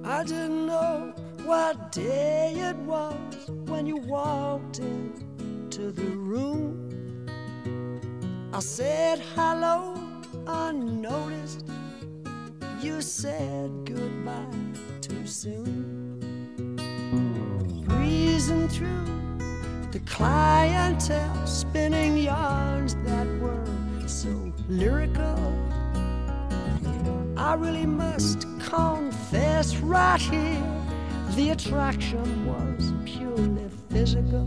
I didn't know what day it was when you walked into the room. I said hello unnoticed. You said goodbye too soon. Breezing through the clientele, spinning yarns that were so lyrical. I really must confess right here, the attraction was purely physical.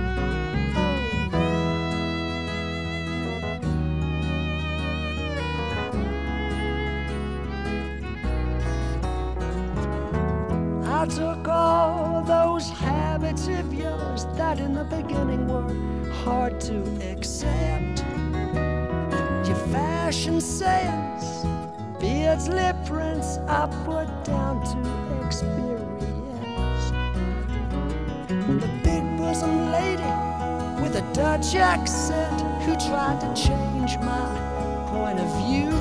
I took all those habits of yours that in the beginning were hard to accept. Your fashion sense, beards, lip prints, I put down to experience. The big bosom lady with a Dutch accent who tried to change my point of view.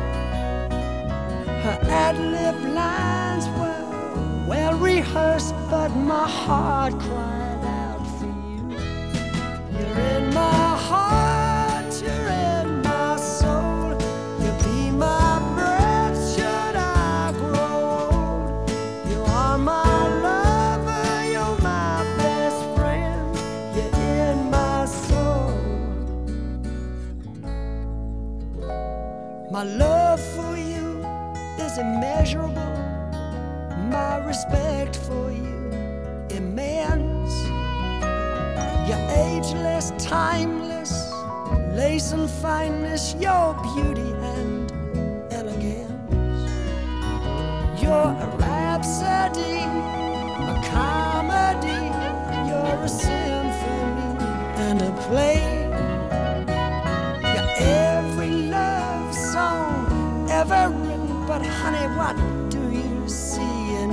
Her ad-lib lines were well rehearsed, but my heart cried out for you. You're in my heart, you're in my soul. You'll be my breath should I grow old. You are my lover, you're my best friend. You're in my soul. My love for you is immeasurable. My respect for you immense. You're ageless, timeless, lace and fineness, your beauty and elegance. You're a rhapsody, a comedy, you're a symphony and a play. You're every love song ever written, but honey, what do you see?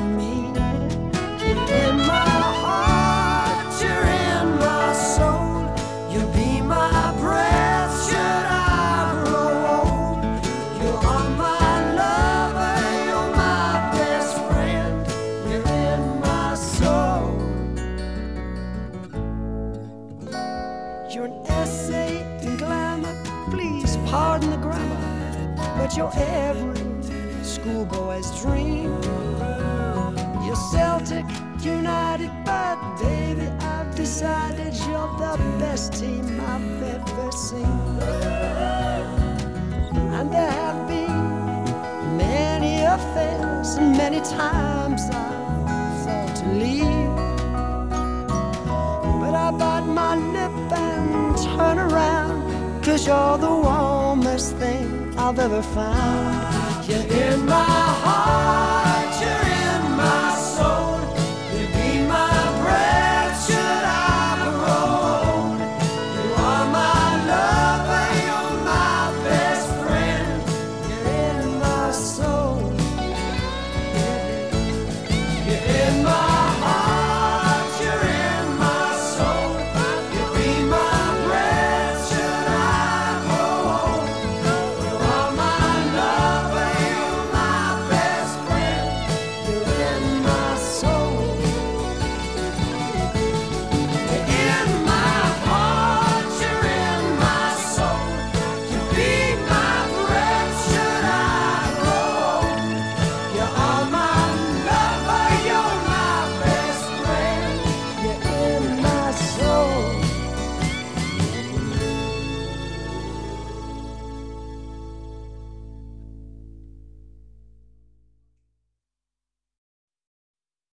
In my heart, you're in my soul. You'll be my breath should I grow old. You are my lover, you're my best friend. You're in my soul. You're an essay in glamour, please pardon the grammar, but you're every schoolboy's dream. You're Celtic United, but baby, I've decided you're the best team I've ever seen. And there have been many affairs, and many times I've thought to leave. But I bite my lip and turn around, 'cause you're the warmest thing I've ever found. You're in my heart.